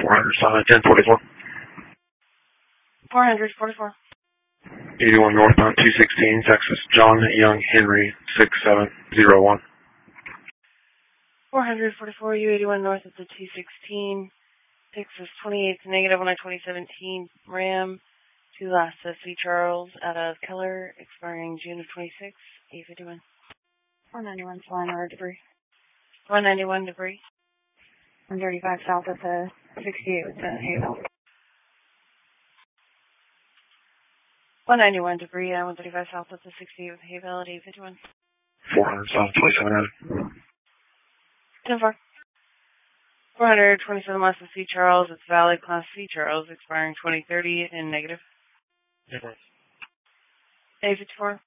400 solid 1044. 444. 81 northbound 216, Texas, John Young Henry 6701. 444, U81 north of the 216, Texas 28 negative on a 2017 Ram, 2 last C. Charles out of Keller, expiring June of 26, 851. 491 flying over debris. 191 debris. 135 south of the 68 with the Hayville. 191 debris, 135 south of the 68 with Hayville at 851. 400 south 2700. 10-4. 427 last C. Charles, it's valid class C. Charles, expiring 2030 in negative. 854.